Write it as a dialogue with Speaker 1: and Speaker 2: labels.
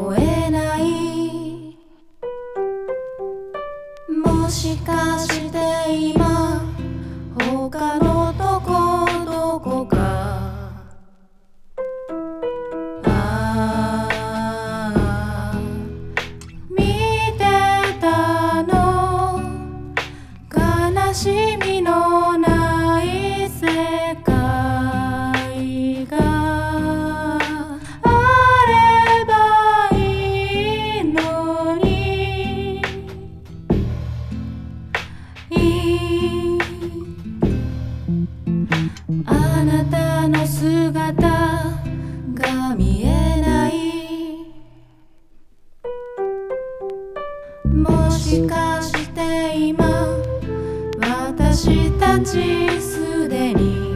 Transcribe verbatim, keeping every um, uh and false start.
Speaker 1: こえない。もしかして今他のとこどこかああ見てたの悲しみのない世界があればいいのにいいあなたの姿が見えない。もしかして今私たちすでに